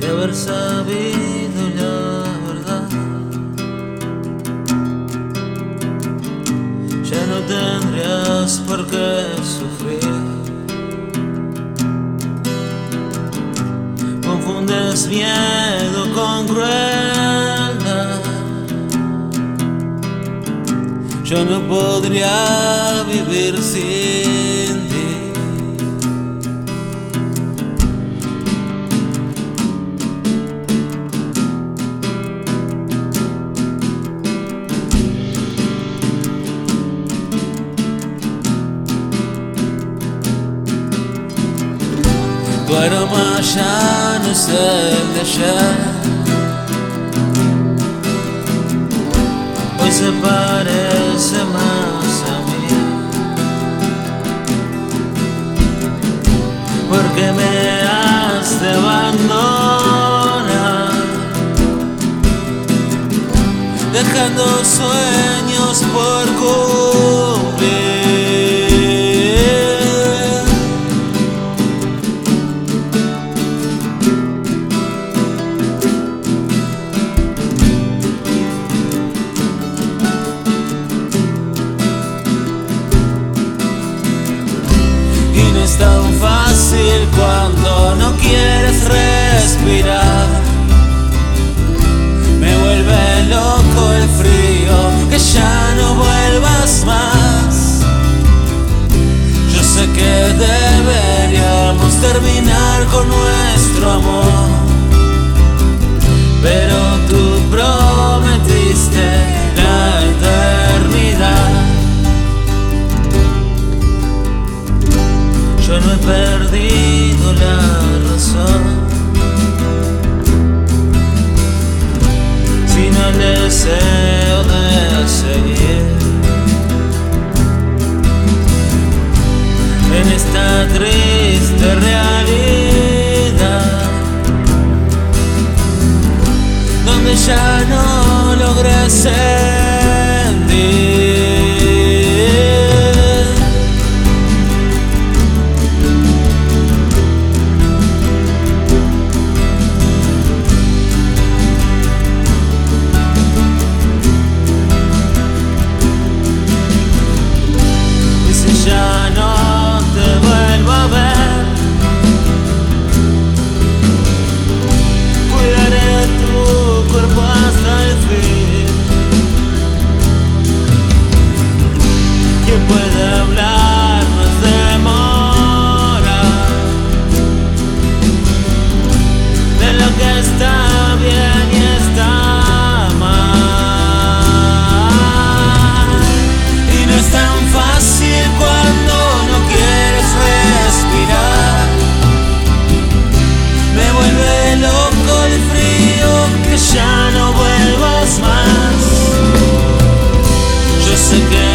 de haber sabido la verdad. Ya no tendrías por qué sufrir. Confundes miedo con crueldad. Yo no podría vivir sin ti. Tu aroma ya no es el de ayer. Hoy se parece más a mí, porque me has de abandonar, dejando sueños por cumplir. Es tan fácil cuando no quieres respirar. Me vuelve loco el frío, que ya no vuelvas más. Yo sé que deberíamos terminar con nuestro amor, pero tú prometiste la eternidad. Yo no he perdido la razón, sino el deseo de seguir en esta triste realidad, donde ya no logré sentir. Ya no te vuelvo a ver, cuidaré tu cuerpo hasta el fin. ¿Quién puede hablar? No es demora de lo que está bien y está mal. Y no es tan fácil cuando no quieres respirar. Me vuelve loco el frío, que ya no vuelvas más. Yo sé que